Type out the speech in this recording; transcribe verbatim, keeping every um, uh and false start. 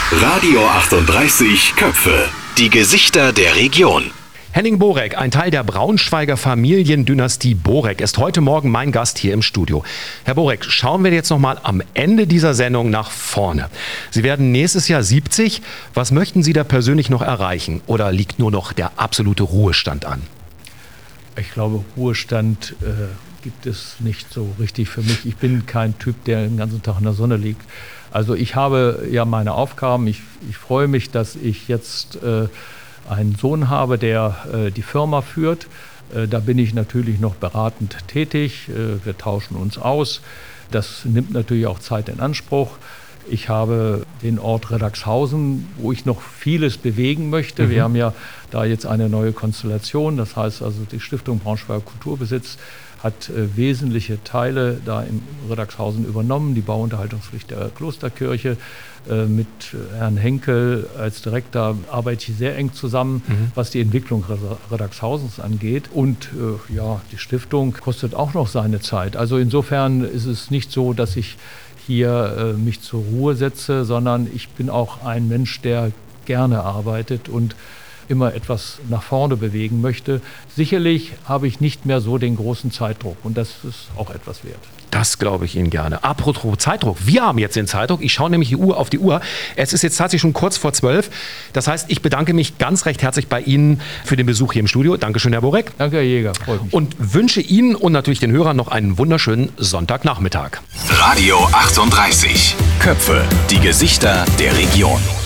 Radio achtunddreißig Köpfe. Die Gesichter der Region. Henning Borek, ein Teil der Braunschweiger Familiendynastie Borek, ist heute Morgen mein Gast hier im Studio. Herr Borek, schauen wir jetzt noch mal am Ende dieser Sendung nach vorne. Sie werden nächstes Jahr siebzig. Was möchten Sie da persönlich noch erreichen? Oder liegt nur noch der absolute Ruhestand an? Ich glaube, Ruhestand äh, gibt es nicht so richtig für mich. Ich bin kein Typ, der den ganzen Tag in der Sonne liegt. Also ich habe ja meine Aufgaben. Ich, ich freue mich, dass ich jetzt äh, einen Sohn habe, der äh, die Firma führt. Äh, da bin ich natürlich noch beratend tätig. Äh, wir tauschen uns aus. Das nimmt natürlich auch Zeit in Anspruch. Ich habe den Ort Riddagshausen, wo ich noch vieles bewegen möchte. Mhm. Wir haben ja da jetzt eine neue Konstellation. Das heißt also, die Stiftung Braunschweiger Kulturbesitz hat äh, wesentliche Teile da in Riddagshausen übernommen. Die Bauunterhaltungspflicht der Klosterkirche. Äh, mit Herrn Henkel als Direktor arbeite ich sehr eng zusammen, mhm. was die Entwicklung Riddagshauses angeht. Und äh, ja, die Stiftung kostet auch noch seine Zeit. Also insofern ist es nicht so, dass ich hier äh, mich zur Ruhe setze, sondern ich bin auch ein Mensch, der gerne arbeitet und immer etwas nach vorne bewegen möchte. Sicherlich habe ich nicht mehr so den großen Zeitdruck und das ist auch etwas wert. Das glaube ich Ihnen gerne. Apropos Zeitdruck. Wir haben jetzt den Zeitdruck. Ich schaue nämlich die Uhr auf die Uhr. Es ist jetzt tatsächlich schon kurz vor zwölf. Das heißt, ich bedanke mich ganz recht herzlich bei Ihnen für den Besuch hier im Studio. Dankeschön, Herr Borek. Danke, Herr Jäger. Freut mich. Und wünsche Ihnen und natürlich den Hörern noch einen wunderschönen Sonntagnachmittag. Radio achtunddreißig Köpfe. Die Gesichter der Region.